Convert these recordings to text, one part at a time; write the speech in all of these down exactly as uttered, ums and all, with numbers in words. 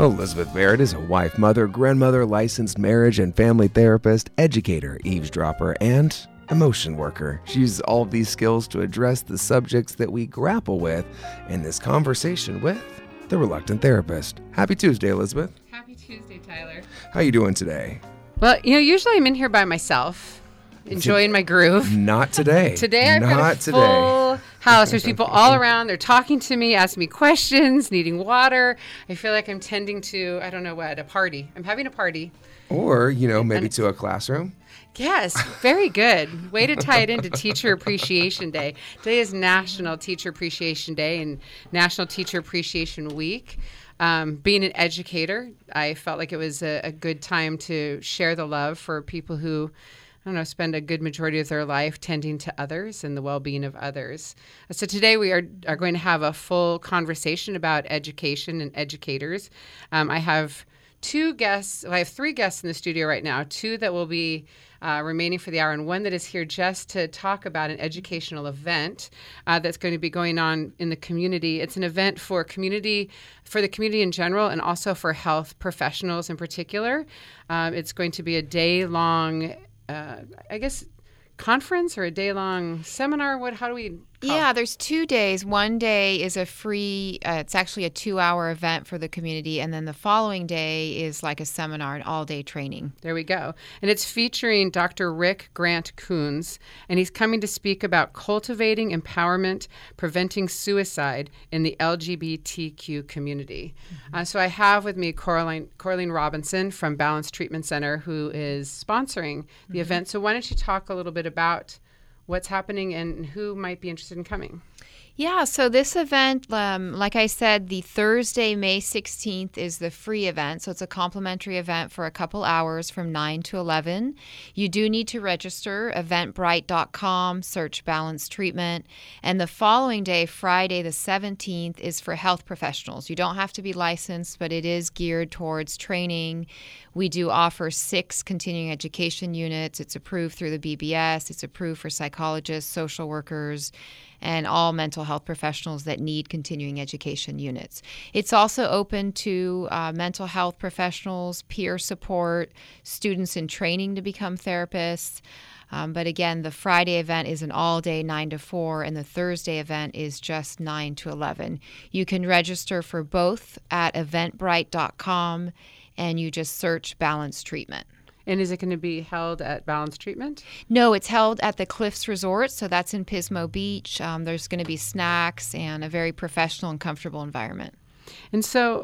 Elizabeth Barrett is a wife, mother, grandmother, licensed marriage and family therapist, educator, eavesdropper, and emotion worker. She uses all of these skills to address the subjects that we grapple with in this conversation with the Reluctant Therapist. Happy Tuesday, Elizabeth. Happy Tuesday, Tyler. How you doing today? Well, you know, usually I'm in here by myself, enjoying my groove. Not today. Today I've Not got a today. full house. There's people all around. They're talking to me, asking me questions, needing water. I feel like I'm tending to, I don't know what, a party. I'm having a party. Or, you know, maybe And- to a classroom. Yes, very good. Way to tie it into Teacher Appreciation Day. Today is National Teacher Appreciation Day and National Teacher Appreciation Week. Um, being an educator, I felt like it was a, a good time to share the love for people who, I don't know, spend a good majority of their life tending to others and the well-being of others. So today we are, are going to have a full conversation about education and educators. Um, I have two guests. Well, I have three guests in the studio right now, two that will be uh, remaining for the hour, and one that is here just to talk about an educational event uh, that's going to be going on in the community. It's an event for community, for the community in general, and also for health professionals in particular. Um, it's going to be a day-long, uh, I guess, conference or a day-long seminar. What? How do we? Call Yeah, it? there's two days. One day is a free, uh, it's actually a two-hour event for the community, and then the following day is like a seminar, an all-day training. There we go. And it's featuring Doctor Rick Grant Coons, and he's coming to speak about cultivating empowerment, preventing suicide in the L G B T Q community. Mm-hmm. Uh, so I have with me Coraline, Coraline Robinson from Balance Treatment Center, who is sponsoring the mm-hmm. event. So why don't you talk a little bit about what's happening and who might be interested in coming? Yeah, so this event, um, like I said, the Thursday, May sixteenth is the free event. So it's a complimentary event for a couple hours from nine to eleven. You do need to register, eventbrite dot com, search Balance Treatment. And the following day, Friday the seventeenth, is for health professionals. You don't have to be licensed, but it is geared towards training. We do offer six continuing education units. It's approved through the B B S. It's approved for psychologists, social workers, and all mental health professionals that need continuing education units. It's also open to uh, mental health professionals, peer support, students in training to become therapists. Um, but again, the Friday event is an all-day nine to four, and the Thursday event is just nine to eleven. You can register for both at eventbrite dot com, and you just search Balance Treatment. And is it going to be held at Balance Treatment? No, it's held at the Cliffs Resort, so that's in Pismo Beach. Um, there's going to be snacks and a very professional and comfortable environment. And so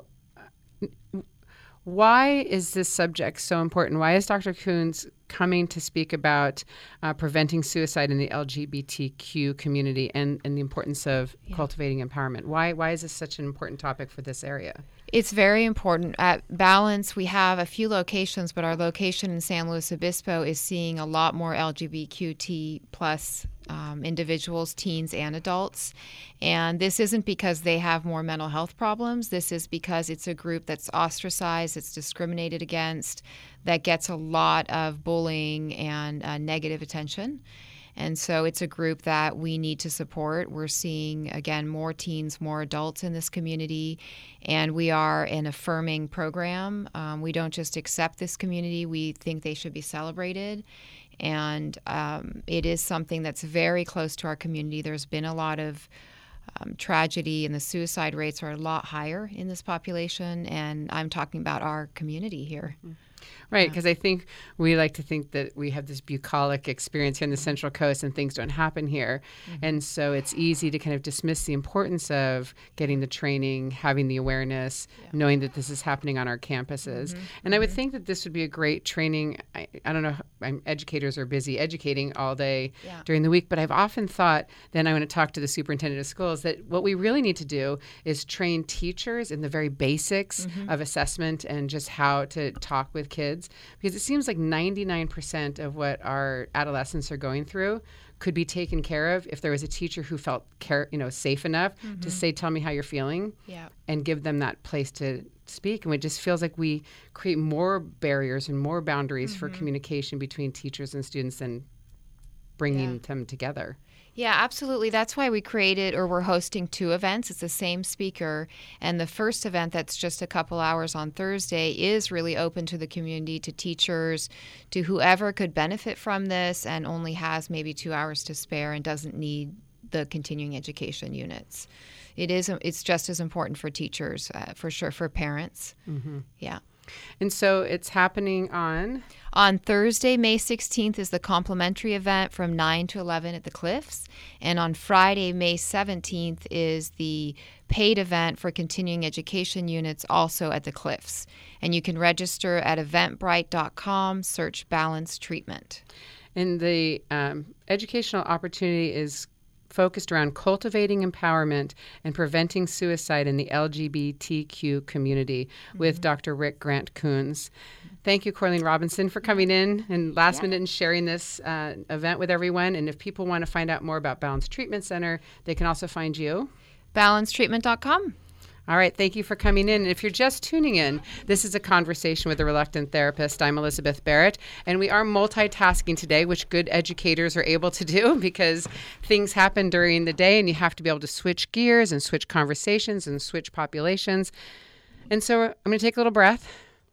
why is this subject so important? Why is Doctor Coons coming to speak about uh, preventing suicide in the L G B T Q community and, and the importance of yeah. cultivating empowerment? Why, why is this such an important topic for this area? It's very important. At Balance, we have a few locations, but our location in San Luis Obispo is seeing a lot more L G B T Q plus um, individuals, teens and adults. And this isn't because they have more mental health problems. This is because it's a group that's ostracized, it's discriminated against, that gets a lot of bullying and uh, negative attention. And so it's a group that we need to support. We're seeing, again, more teens, more adults in this community, and we are an affirming program. Um, we don't just accept this community. We think they should be celebrated. And um, it is something that's very close to our community. There's been a lot of um, tragedy, and the suicide rates are a lot higher in this population, and I'm talking about our community here. Mm-hmm. Right, because I think we like to think that we have this bucolic experience here in the Central Coast and things don't happen here. Mm-hmm. And so it's easy to kind of dismiss the importance of getting the training, having the awareness, yeah. knowing that this is happening on our campuses. Mm-hmm. And mm-hmm. I would think that this would be a great training. I, I don't know, I'm, educators are busy educating all day yeah. during the week, but I've often thought, then I want to talk to the superintendent of schools, that what we really need to do is train teachers in the very basics mm-hmm. of assessment and just how to talk with kids. Because it seems like ninety-nine percent of what our adolescents are going through could be taken care of if there was a teacher who felt care, you know, safe enough mm-hmm. to say, tell me how you're feeling yeah. and give them that place to speak. And it just feels like we create more barriers and more boundaries mm-hmm. for communication between teachers and students than bringing yeah. them together. Yeah, absolutely. That's why we created, or we're hosting two events. It's the same speaker. And the first event, that's just a couple hours on Thursday, is really open to the community, to teachers, to whoever could benefit from this and only has maybe two hours to spare and doesn't need the continuing education units. It is, it's just as important for teachers, uh, for sure, for parents. Mm-hmm. Yeah. And so it's happening on? On Thursday, May sixteenth is the complimentary event from nine to eleven at the Cliffs. And on Friday, May seventeenth is the paid event for continuing education units, also at the Cliffs. And you can register at eventbrite dot com, search Balance Treatment. And the um, educational opportunity is focused around cultivating empowerment and preventing suicide in the L G B T Q community mm-hmm. with Doctor Rick Grant Coons. Thank you, Corleen Robinson, for coming in and last yeah. minute and sharing this uh, event with everyone. And if people want to find out more about Balance Treatment Center, they can also find you. balance treatment dot com. All right. Thank you for coming in. And if you're just tuning in, this is a conversation with a reluctant therapist. I'm Elizabeth Barrett, and we are multitasking today, which good educators are able to do because things happen during the day and you have to be able to switch gears and switch conversations and switch populations. And so I'm going to take a little breath.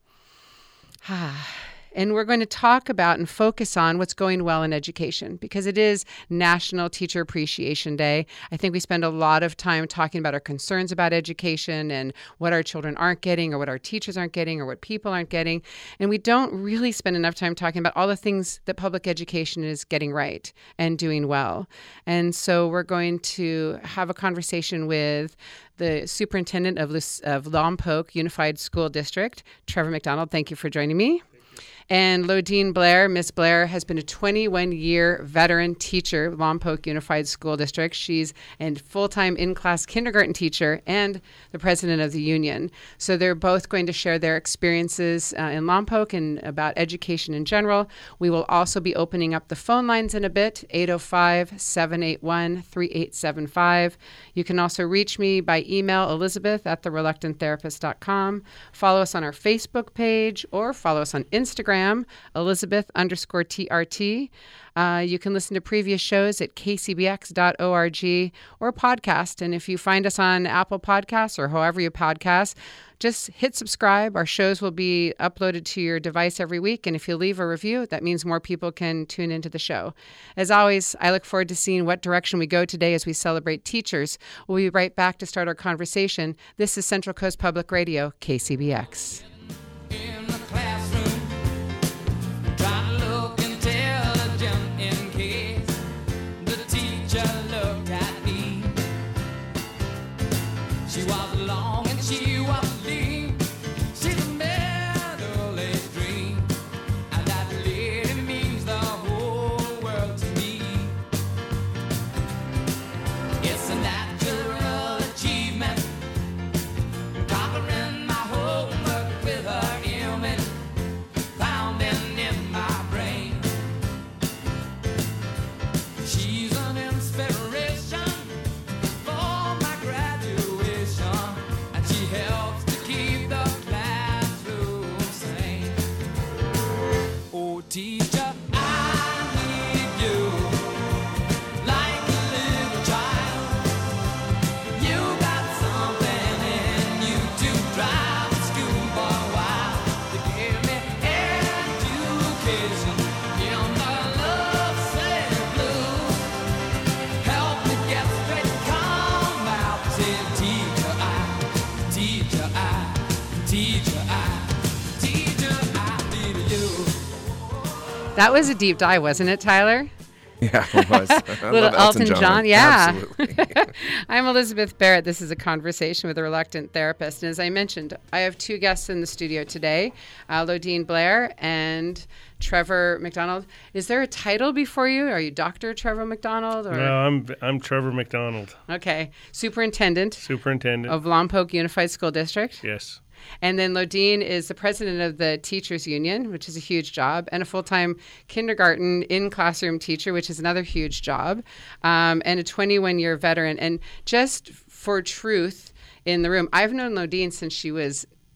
And we're going to talk about and focus on what's going well in education because it is National Teacher Appreciation Day. I think we spend a lot of time talking about our concerns about education and what our children aren't getting or what our teachers aren't getting or what people aren't getting. And we don't really spend enough time talking about all the things that public education is getting right and doing well. And so we're going to have a conversation with the superintendent of, of Lompoc Unified School District, Trevor McDonald. Thank you for joining me. And Lodine Blair, Miss Blair, has been a twenty-one-year veteran teacher, Lompoc Unified School District. She's a full-time in-class kindergarten teacher and the president of the union. So they're both going to share their experiences uh, in Lompoc and about education in general. We will also be opening up the phone lines in a bit, eight oh five, seven eight one, three eight seven five. You can also reach me by email, Elizabeth at the reluctant therapist dot com. Follow us on our Facebook page or follow us on Instagram. Elizabeth underscore T R T. Uh, you can listen to previous shows at k c b x dot org or podcast. And if you find us on Apple Podcasts or however you podcast, just hit subscribe. Our shows will be uploaded to your device every week. And if you leave a review, that means more people can tune into the show. As always, I look forward to seeing what direction we go today as we celebrate teachers. We'll be right back to start our conversation. This is Central Coast Public Radio, K C B X. That was a deep dive, wasn't it, Tyler? Yeah, it was. Little Elton John. John. Yeah. Absolutely. I'm Elizabeth Barrett. This is a conversation with a reluctant therapist. And as I mentioned, I have two guests in the studio today, uh, Lodine Blair and Trevor McDonald. Is there a title before you? Are you Doctor Trevor McDonald? Or? No, I'm I'm Trevor McDonald. Okay. Superintendent. Superintendent. Of Lompoc Unified School District. Yes. And then Lodine is the president of the Teachers Union, which is a huge job, and a full-time kindergarten in-classroom teacher, which is another huge job, um, and a twenty-one-year veteran. And just for truth in the room, I've known Lodine since she was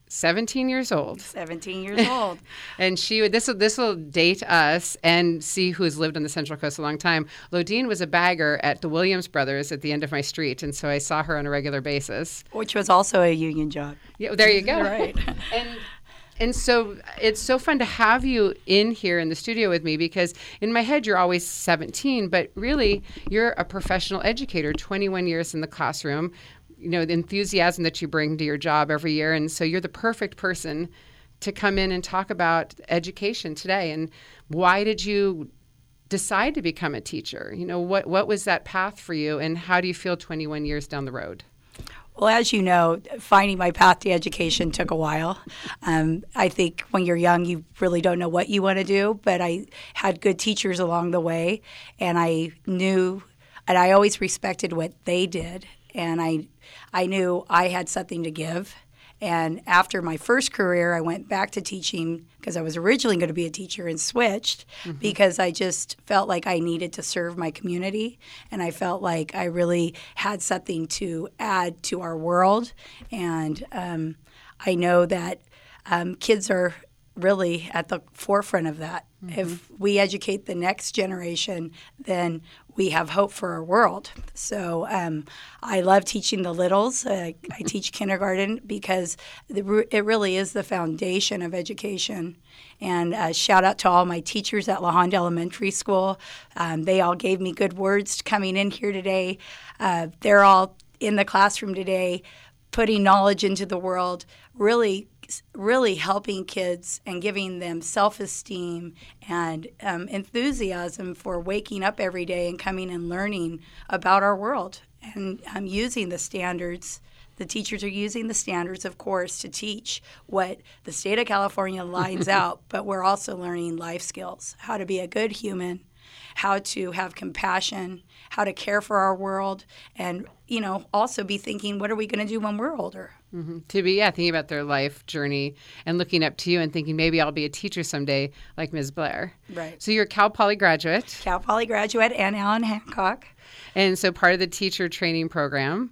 seventeen years old. seventeen years old. And she this will this will date us and see who's lived on the Central Coast a long time. Lodine was a bagger at the Williams Brothers at the end of my street, and so I saw her on a regular basis. Which was also a union job. Yeah, there you go. Right. and and so it's so fun to have you in here in the studio with me, because in my head you're always seventeen, but really you're a professional educator, twenty-one years in the classroom. You know, the enthusiasm that you bring to your job every year. And so you're the perfect person to come in and talk about education today. And why did you decide to become a teacher? You know, what, what was that path for you, and how do you feel twenty-one years down the road? Well, as you know, finding my path to education took a while. Um, I think when you're young, you really don't know what you want to do, but I had good teachers along the way, and I knew, and I always respected what they did. And I, I knew I had something to give. And after my first career, I went back to teaching because I was originally going to be a teacher and switched mm-hmm. because I just felt like I needed to serve my community. And I felt like I really had something to add to our world. And um, I know that um, kids are really at the forefront of that. Mm-hmm. If we educate the next generation, then we have hope for our world. So um, I love teaching the littles. Uh, I teach kindergarten because the, it really is the foundation of education. And uh, shout out to all my teachers at La Honda Elementary School. Um, they all gave me good words coming in here today. Uh, they're all in the classroom today, putting knowledge into the world, really really helping kids and giving them self-esteem and um, enthusiasm for waking up every day and coming and learning about our world. And I'm using the standards. The teachers are using the standards, of course, to teach what the state of California lines out, but we're also learning life skills, how to be a good human, how to have compassion, how to care for our world, and, you know, also be thinking, what are we going to do when we're older? Mm-hmm. To be, yeah, thinking about their life journey and looking up to you and thinking maybe I'll be a teacher someday like Miz Blair. Right. So you're a Cal Poly graduate. Cal Poly graduate and Allen Hancock. And so part of the teacher training program.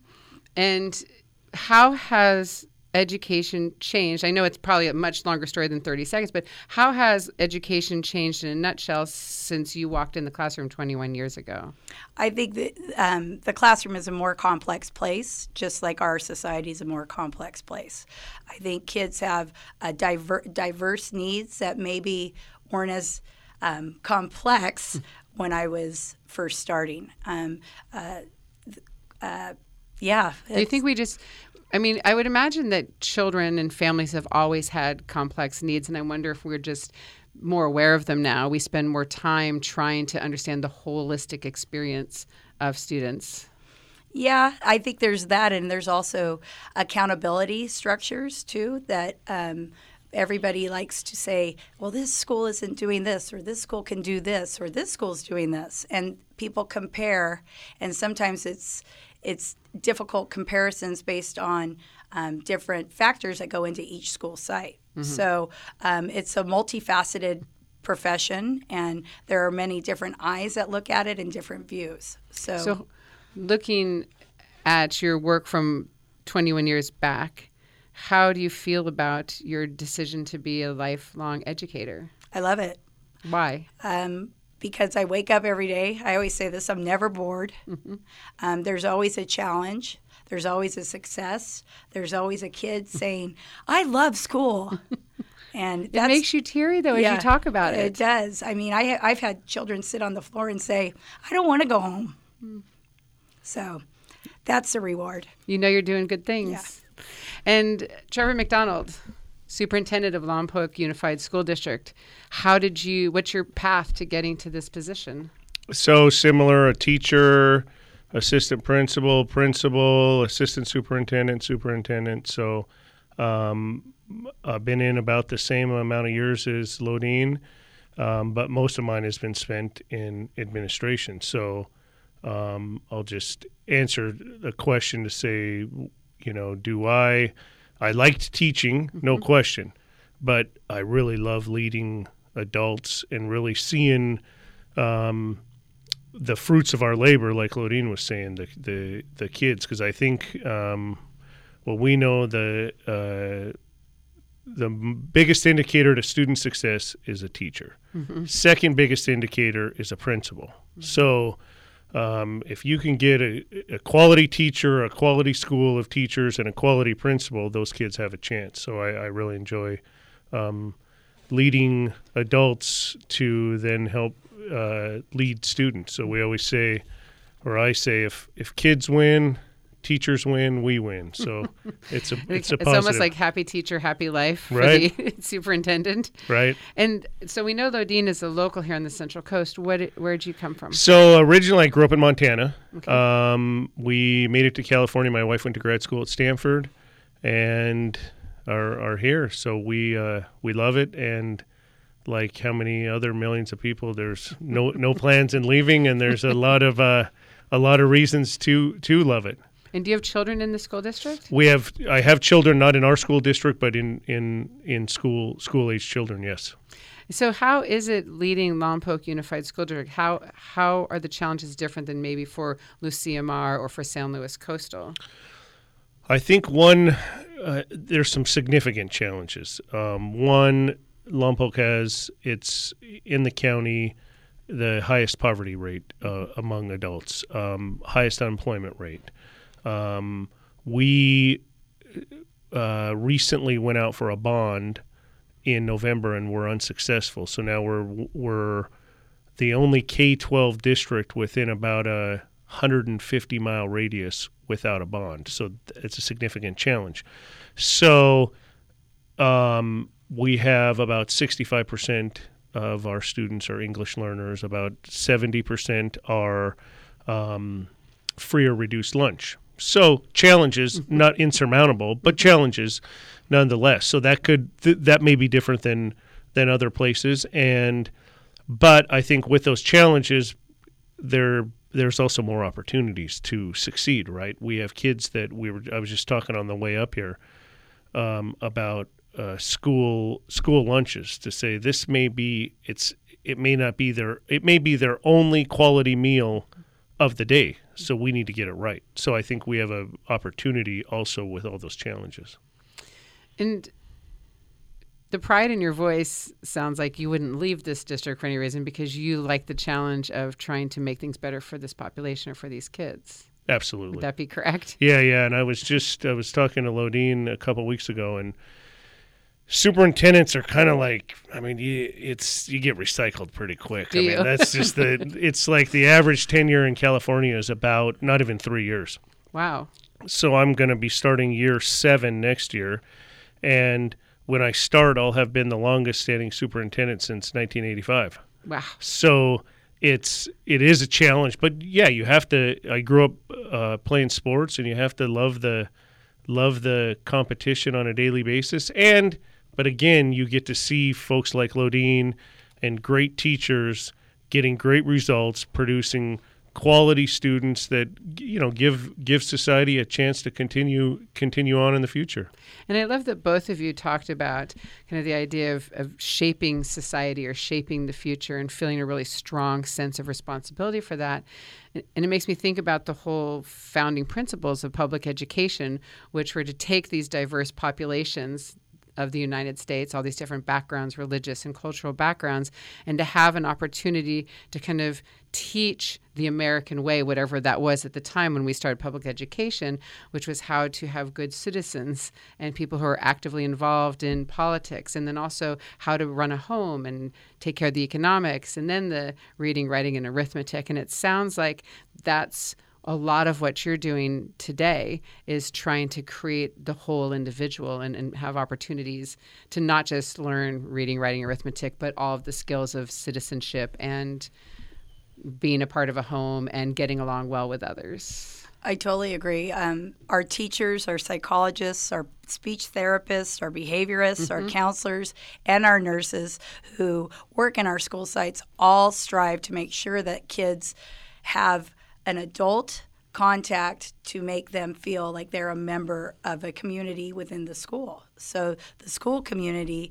And how has education changed? I know it's probably a much longer story than thirty seconds, but how has education changed in a nutshell since you walked in the classroom twenty-one years ago? I think that um, the classroom is a more complex place, just like our society is a more complex place. I think kids have a diver- diverse needs that maybe weren't as um, complex when I was first starting. Um, uh, uh, yeah. Do you think we just... I mean, I would imagine that children and families have always had complex needs, and I wonder if we're just more aware of them now. We spend more time trying to understand the holistic experience of students. Yeah, I think there's that, and there's also accountability structures, too, that um, everybody likes to say, well, this school isn't doing this, or this school can do this, or this school's doing this. And people compare, and sometimes it's it's difficult comparisons based on um, different factors that go into each school site. Mm-hmm. So um, it's a multifaceted profession, and there are many different eyes that look at it and different views. So, so looking at your work from twenty-one years back, how do you feel about your decision to be a lifelong educator? I love it. Why? Um, because I wake up every day. I always say this, I'm never bored. Mm-hmm. Um, there's always a challenge. There's always a success. There's always a kid saying, I love school. And it makes you teary, though, yeah, as you talk about it. It does. I mean, I, I've had children sit on the floor and say, I don't want to go home. Mm. So that's the reward. You know you're doing good things. Yeah. And Trevor McDonald, Superintendent of Lompoc Unified School District, how did you, what's your path to getting to this position? So similar, a teacher, assistant principal, principal, assistant superintendent, superintendent. So um, I've been in about the same amount of years as Lodine, um, but most of mine has been spent in administration. So um, I'll just answer the question to say, you know, do I, I liked teaching, no mm-hmm. question, but I really love leading adults and really seeing um, the fruits of our labor, like Lodine was saying, the the, the kids, because I think, um, well, we know the uh, the biggest indicator to student success is a teacher. Mm-hmm. Second biggest indicator is a principal. Mm-hmm. So um, if you can get a, a quality teacher, a quality school of teachers, and a quality principal, those kids have a chance. So I, I really enjoy um, leading adults to then help uh, lead students. So we always say, or I say, if if kids win, teachers win, we win. So it's a it's a positive. It's almost like happy teacher, happy life for right. the superintendent. Right. And so we know Lodeen is a local here on the Central Coast. What where did you come from? So originally I grew up in Montana. Okay. Um, we made it to California. My wife went to grad school at Stanford and are are here. So we uh, we love it, and like how many other millions of people, there's no no plans in leaving, and there's a lot of uh, a lot of reasons to to love it. And do you have children in the school district? We have. I have children not in our school district, but in in in school school age children. Yes. So how is it leading Lompoc Unified School District? How how are the challenges different than maybe for Lucia Mar or for San Luis Coastal? I think one uh, there's some significant challenges. Um, one, Lompoc has it's in the county the highest poverty rate uh, among adults, um, highest unemployment rate. Um, we uh, recently went out for a bond in November and were unsuccessful. So now we're we're the only K twelve district within about a one hundred fifty mile radius without a bond. So it's a significant challenge. So um, we have about sixty-five percent of our students are English learners. About seventy percent are um, free or reduced lunch. So challenges, not insurmountable, but challenges nonetheless. So that could th- that may be different than than other places, and but I think with those challenges, there there's also more opportunities to succeed. Right? We have kids that we were. I was just talking on the way up here um, about uh, school school lunches to say this may be it's it may not be their it may be their only quality meal of the day. So we need to get it right. So I think we have an opportunity also with all those challenges. And the pride in your voice sounds like you wouldn't leave this district for any reason because you like the challenge of trying to make things better for this population or for these kids. Absolutely. Would that be correct? Yeah, yeah. And I was just, I was talking to Lodeen a couple of weeks ago, and superintendents are kind of like, I mean, you, it's you get recycled pretty quick. Do I you? mean, that's just the, it's like the average tenure in California is about not even three years. Wow. So I'm going to be starting year seven next year. And when I start, I'll have been the longest standing superintendent since nineteen eighty-five. Wow. So it's, it is a challenge, but yeah, you have to, I grew up uh, playing sports, and you have to love the, love the competition on a daily basis. And, but again, you get to see folks like Lodeen and great teachers getting great results, producing quality students that, you know, give give society a chance to continue continue on in the future. And I love that both of you talked about kind of the idea of, of shaping society or shaping the future and feeling a really strong sense of responsibility for that. And it makes me think about the whole founding principles of public education, which were to take these diverse populations of the United States, all these different backgrounds, religious and cultural backgrounds, and to have an opportunity to kind of teach the American way, whatever that was at the time when we started public education, which was how to have good citizens and people who are actively involved in politics, and then also how to run a home and take care of the economics, and then the reading, writing, and arithmetic. And it sounds like that's a lot of what you're doing today is trying to create the whole individual and, and have opportunities to not just learn reading, writing, arithmetic, but all of the skills of citizenship and being a part of a home and getting along well with others. I totally agree. Um, our teachers, our psychologists, our speech therapists, our behaviorists, mm-hmm. our counselors, and our nurses who work in our school sites all strive to make sure that kids have an adult contact to make them feel like they're a member of a community within the school. So the school community,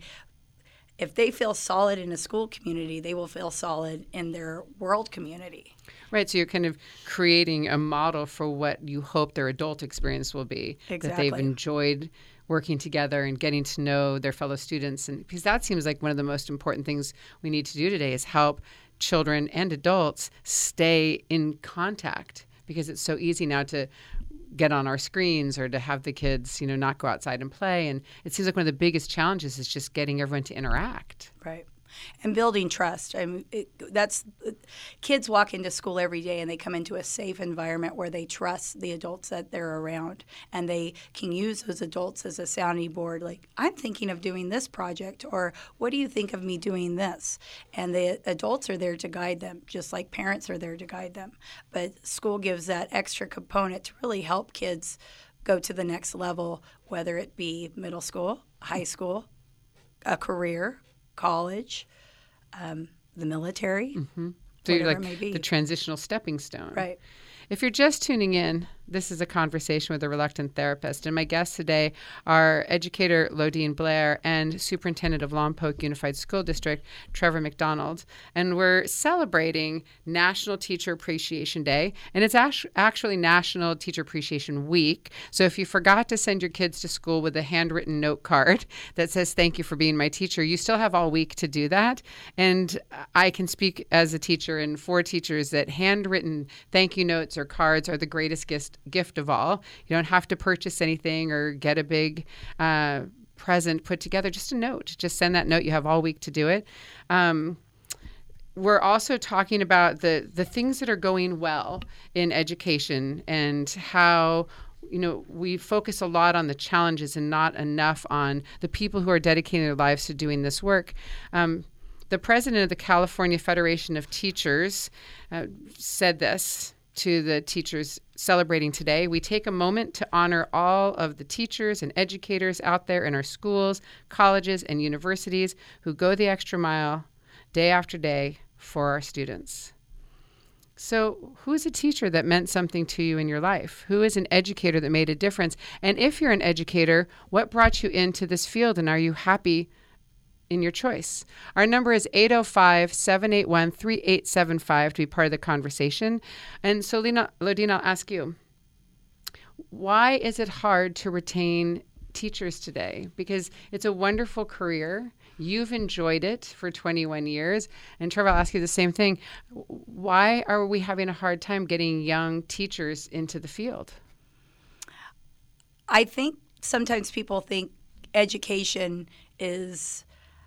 if they feel solid in a school community, they will feel solid in their world community. Right, so you're kind of creating a model for what you hope their adult experience will be. Exactly. That they've enjoyed working together and getting to know their fellow students. And because that seems like one of the most important things we need to do today is help children and adults stay in contact, because it's so easy now to get on our screens or to have the kids, you know, not go outside and play. And it seems like one of the biggest challenges is just getting everyone to interact. Right. And building trust. I mean, it, that's kids walk into school every day and they come into a safe environment where they trust the adults that they're around, and they can use those adults as a sounding board. Like, I'm thinking of doing this project, or what do you think of me doing this? And the adults are there to guide them, just like parents are there to guide them. But school gives that extra component to really help kids go to the next level, whether it be middle school, high school, a career, college, um, the military, mm-hmm. So you're whatever like it may be. The transitional stepping stone. Right. If you're just tuning in, this is a conversation with a reluctant therapist, and my guests today are educator Lodeen Blair and superintendent of Lompoc Unified School District, Trevor McDonald. And we're celebrating National Teacher Appreciation Day, and it's actually National Teacher Appreciation Week. So if you forgot to send your kids to school with a handwritten note card that says, "Thank you for being my teacher," you still have all week to do that. And I can speak as a teacher and for teachers that handwritten thank you notes or cards are the greatest gift gift of all. You don't have to purchase anything or get a big uh, present put together. Just a note. Just send that note. You have all week to do it. Um, we're also talking about the the things that are going well in education and how, you know, we focus a lot on the challenges and not enough on the people who are dedicating their lives to doing this work. Um, the president of the California Federation of Teachers uh, said this to the teachers celebrating today. "We take a moment to honor all of the teachers and educators out there in our schools, colleges, and universities who go the extra mile day after day for our students." So who's a teacher that meant something to you in your life? Who is an educator that made a difference? And if you're an educator, what brought you into this field, and are you happy in your choice? Our number is eight oh five, seven eight one, three eight seven five to be part of the conversation. And so, Lena, Lodeen, I'll ask you, why is it hard to retain teachers today? Because it's a wonderful career. You've enjoyed it for twenty-one years. And Trevor, I'll ask you the same thing. Why are we having a hard time getting young teachers into the field? I think sometimes people think education is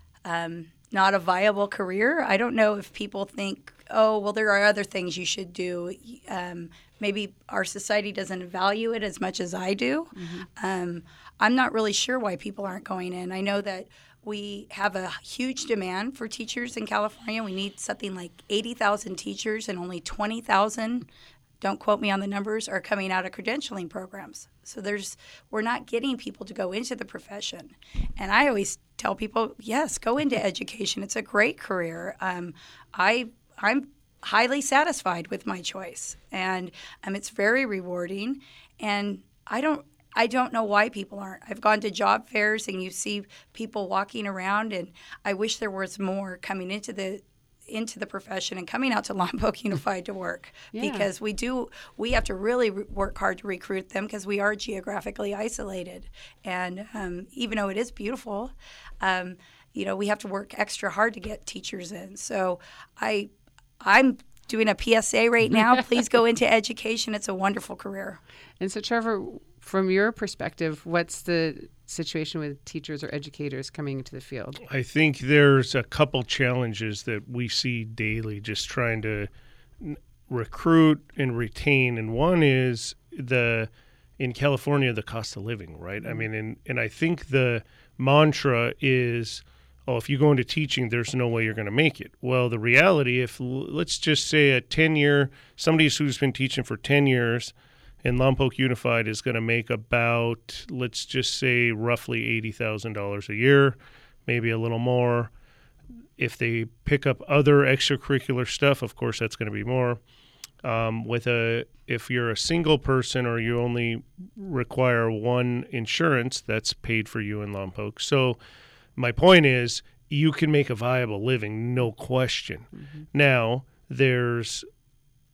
Um, not a viable career. I don't know if people think, oh, well, there are other things you should do. Um, maybe our society doesn't value it as much as I do. Mm-hmm. Um, I'm not really sure why people aren't going in. I know that we have a huge demand for teachers in California. We need something like eighty thousand teachers, and only twenty thousand, don't quote me on the numbers, are coming out of credentialing programs. So there's we're not getting people to go into the profession. And I always tell people, yes, go into education. It's a great career. Um, I I'm highly satisfied with my choice, and um, it's very rewarding. And I don't I don't know why people aren't. I've gone to job fairs, and you see people walking around, and I wish there was more coming into the into the profession and coming out to Lompoc Unified to work, yeah. because we do we have to really re- work hard to recruit them, because we are geographically isolated, and um, even though it is beautiful, um, you know, we have to work extra hard to get teachers in. So I I'm doing a P S A right now. Please go into education. It's a wonderful career. And so, Trevor, from your perspective, what's the situation with teachers or educators coming into the field? I think there's a couple challenges that we see daily just trying to n- recruit and retain. And one is the, in California, the cost of living, right? Mm-hmm. I mean, and, and I think the mantra is, oh, if you go into teaching, there's no way you're going to make it. Well, the reality, if let's just say a ten-year, somebody who's been teaching for ten years in Lompoc Unified is going to make about, let's just say, roughly eighty thousand dollars a year, maybe a little more. If they pick up other extracurricular stuff, of course, that's going to be more. Um, with a, if you're a single person or you only require one insurance, that's paid for you in Lompoc. So my point is, you can make a viable living, no question. Mm-hmm. Now, there's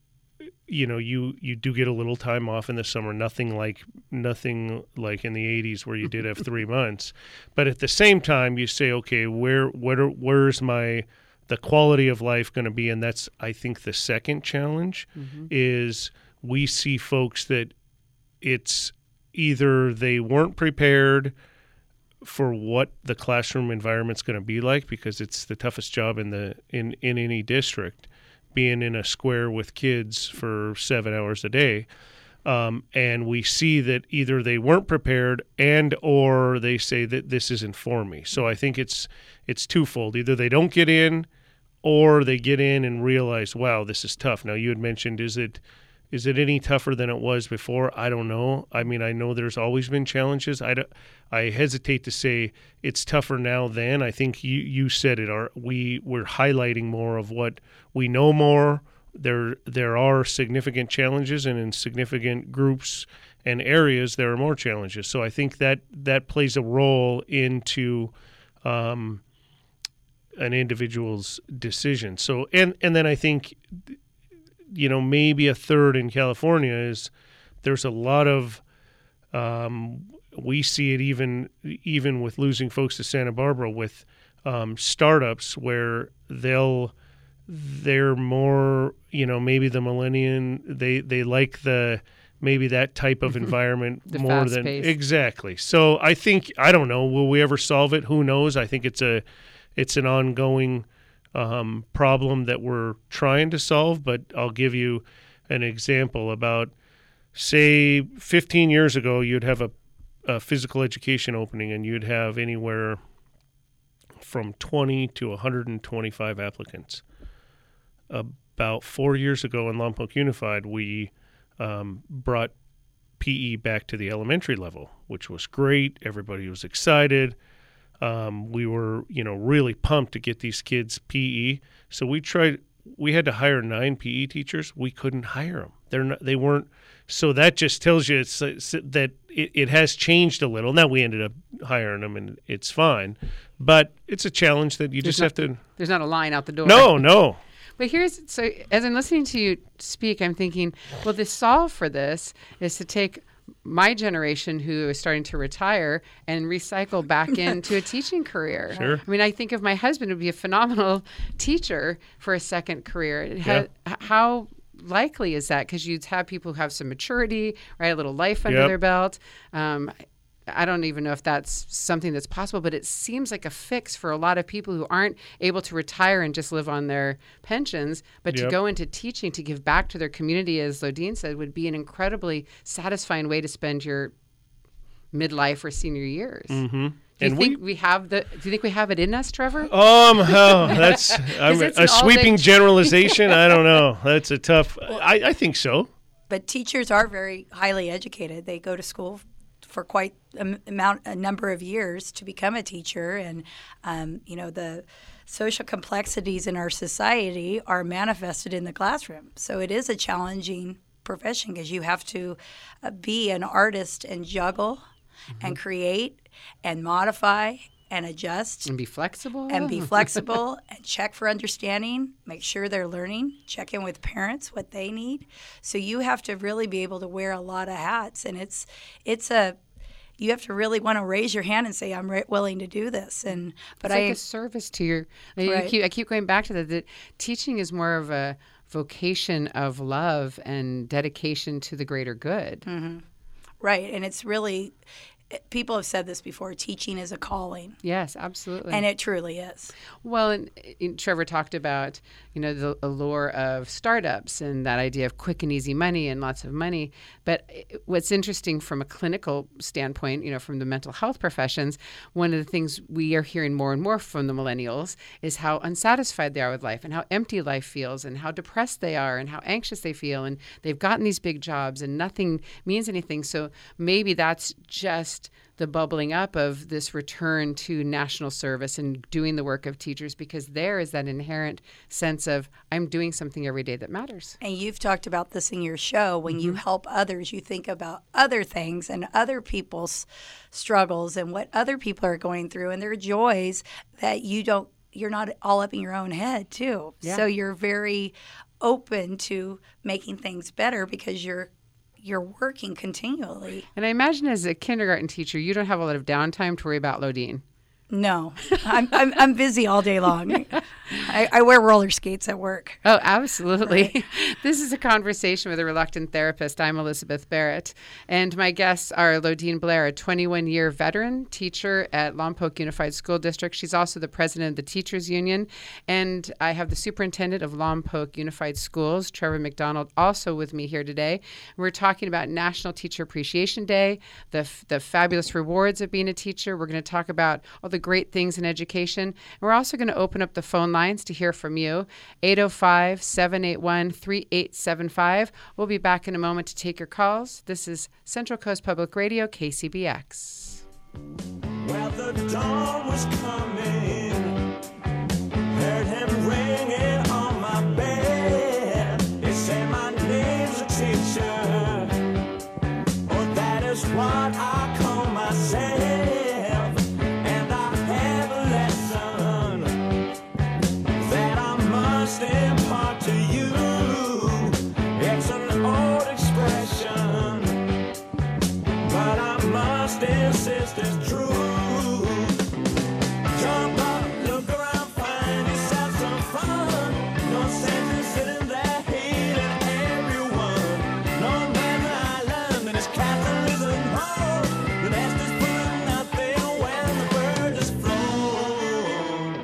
you know, you, you do get a little time off in the summer, nothing like nothing like in the eighties where you did have three months. But at the same time, you say, okay, where, where where's my the quality of life going to be? And that's, I think, the second challenge mm-hmm. is we see folks that it's either they weren't prepared for what the classroom environment's going to be like, because it's the toughest job in the in, in any district, being in a square with kids for seven hours a day. Um, and we see that either they weren't prepared and or they say that this isn't for me. So I think it's it's twofold. Either they don't get in or they get in and realize, wow, this is tough. Now, you had mentioned, is it is it any tougher than it was before? I don't know. I mean, I know there's always been challenges. I, don't, I hesitate to say it's tougher now than. I think you, you said it. Our, we, we're highlighting more of what we know more. There there are significant challenges, and in significant groups and areas, there are more challenges. So I think that that plays a role into um, an individual's decision. So and and then I think, you know, maybe a third in California is there's a lot of um, we see it even even with losing folks to Santa Barbara with um, startups where they'll. They're more, you know, maybe the millennium, they, they like the, maybe that type of environment the more than, pace. Exactly. So I think, I don't know, will we ever solve it? Who knows? I think it's a, it's an ongoing um, problem that we're trying to solve, but I'll give you an example. About, say, fifteen years ago, you'd have a, a physical education opening and you'd have anywhere from twenty to one hundred twenty-five applicants. About four years ago in Lompoc Unified, we um, brought P E back to the elementary level, which was great. Everybody was excited. Um, we were, you know, really pumped to get these kids P E. So we tried. We had to hire nine P E teachers. We couldn't hire them. They're not. They weren't. So that just tells you it's, it's, that it, it has changed a little. Now we ended up hiring them, and it's fine. But it's a challenge that you there's just not, have to. There's not a line out the door. No, no. But here's, so as I'm listening to you speak, I'm thinking, well, the solve for this is to take my generation who is starting to retire and recycle back into a teaching career. Sure. I mean, I think of my husband would be a phenomenal teacher for a second career. It yeah. ha- how likely is that? Because you'd have people who have some maturity, right, a little life under yep. their belt. Um, I don't even know if that's something that's possible, but it seems like a fix for a lot of people who aren't able to retire and just live on their pensions, but yep. to go into teaching, to give back to their community, as Lodeen said, would be an incredibly satisfying way to spend your midlife or senior years. Mm-hmm. Do and you think we, we have the? Do you think we have it in us, Trevor? Um, oh, that's I'm, it's a sweeping all-day- generalization. I don't know. That's a tough. I, I think so. But teachers are very highly educated. They go to school for quite a amount, a number of years to become a teacher, and um, you know the social complexities in our society are manifested in the classroom. So it is a challenging profession because you have to uh, be an artist and juggle, mm-hmm. and create and modify and adjust and be flexible and be flexible and check for understanding, make sure they're learning, check in with parents what they need. So you have to really be able to wear a lot of hats, and it's it's a you have to really want to raise your hand and say, I'm re- willing to do this. And but it's I like a service to your. I, right. keep, I keep going back to that. That teaching is more of a vocation of love and dedication to the greater good. Mm-hmm. Right, and it's really. People have said this before, teaching is a calling. Yes, absolutely. And it truly is. Well, and, and Trevor talked about, you know, the allure of startups and that idea of quick and easy money and lots of money. But what's interesting from a clinical standpoint, you know, from the mental health professions, one of the things we are hearing more and more from the millennials is how unsatisfied they are with life and how empty life feels and how depressed they are and how anxious they feel. And they've gotten these big jobs and nothing means anything. So maybe that's just the bubbling up of this return to national service and doing the work of teachers, because there is that inherent sense of I'm doing something every day that matters. And you've talked about this in your show. When mm-hmm. you help others, you think about other things and other people's struggles and what other people are going through and their joys that you don't, you're not all up in your own head too. Yeah. So you're very open to making things better because you're you're working continually. And I imagine as a kindergarten teacher, you don't have a lot of downtime to worry about, Lodine. No, I'm, I'm I'm busy all day long. I, I wear roller skates at work. Oh, absolutely. Right. This is a conversation with a reluctant therapist. I'm Elizabeth Barrett, and my guests are Lodine Blair, a twenty-one-year veteran teacher at Lompoc Unified School District. She's also the president of the Teachers Union, and I have the superintendent of Lompoc Unified Schools, Trevor McDonald, also with me here today. We're talking about National Teacher Appreciation Day, the f- the fabulous rewards of being a teacher. We're going to talk about all the great things in education. And we're also going to open up the phone lines to hear from you. eight oh five, seven eight one, three eight seven five. We'll be back in a moment to take your calls. This is Central Coast Public Radio, K C B X. Well, the dawn was coming, heard him ringing on my bed. They say my name's a teacher, oh, that is what I call myself. Impart to you. It's an old expression, but I must insist it's true. Jump up, look around, find yourself some fun. No sense in sitting there hating everyone. No man's island and it's capitalism home. The nest is full of nothing when the bird is flown.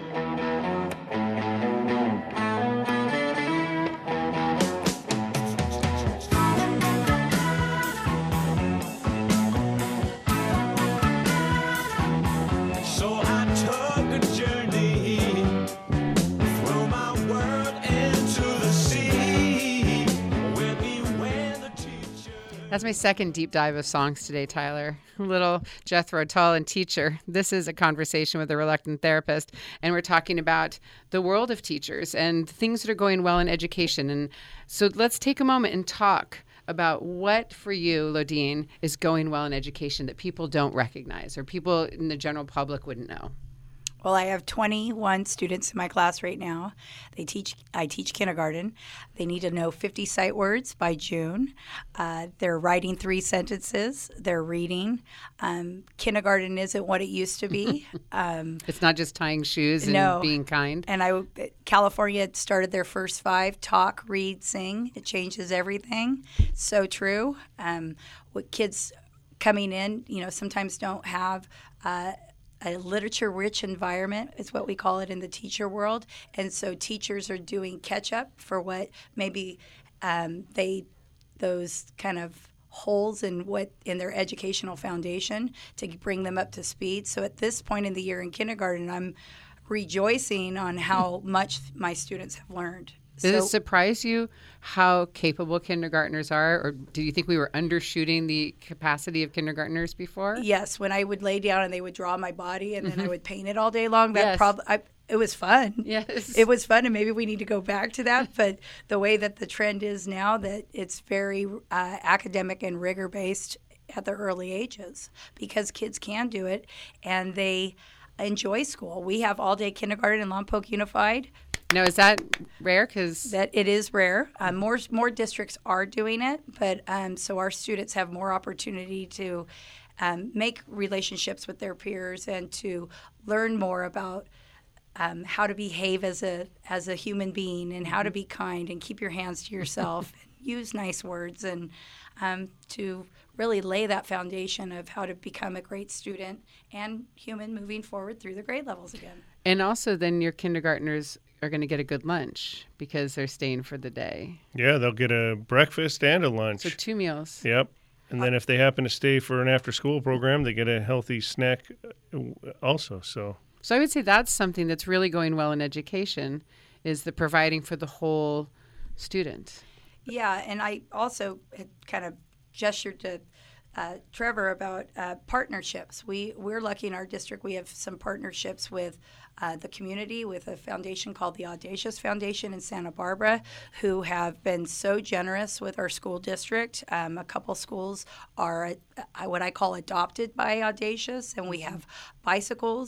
That's my second deep dive of songs today, Tyler. Little Jethro Tull and Teacher. This is a conversation with a reluctant therapist, and we're talking about the world of teachers and things that are going well in education. And so let's take a moment and talk about what for you, Lodine, is going well in education that people don't recognize or people in the general public wouldn't know. Well, I have twenty-one students in my class right now. They teach. I teach kindergarten. They need to know fifty sight words by June. Uh, they're writing three sentences. They're reading. Um, kindergarten isn't what it used to be. Um, It's not just tying shoes and no. being kind. And I, California started their first five: talk, read, sing. It changes everything. So true. Um, with kids coming in, you know, sometimes don't have. Uh, A literature-rich environment is what we call it in the teacher world, and so teachers are doing catch-up for what maybe um, they those kind of holes in what in their educational foundation to bring them up to speed. So at this point in the year in kindergarten, I'm rejoicing on how much my students have learned. Does So- it surprise you how capable kindergartners are, or do you think we were undershooting the capacity of kindergartners before? Yes, when I would lay down and they would draw my body and then I would paint it all day long, that Yes. prob- I, it was fun. Yes. It was fun, and maybe we need to go back to that. But the way that the trend is now, that it's very uh, academic and rigor-based at the early ages because kids can do it, and they enjoy school. We have all-day kindergarten in Lompoc Unified. Now, is that rare? Because That it is rare. Um, more more districts are doing it, but um, so our students have more opportunity to um, make relationships with their peers and to learn more about um, how to behave as a as a human being and how to be kind and keep your hands to yourself and use nice words and um, to really lay that foundation of how to become a great student and human moving forward through the grade levels again. and also then your kindergartners are going to get a good lunch because they're staying for the day. Yeah, they'll get a breakfast and a lunch. So two meals. Yep. And then if they happen to stay for an after-school program, they get a healthy snack uh, also. So So I would say that's something that's really going well in education is the providing for the whole student. Yeah, and I also had kind of gestured to uh, Trevor about uh, partnerships. We, we're lucky in our district. We have some partnerships with uh, the community, with a foundation called the Audacious Foundation in Santa Barbara, who have been so generous with our school district. Um, a couple schools are uh, what I call adopted by Audacious, and we have bicycles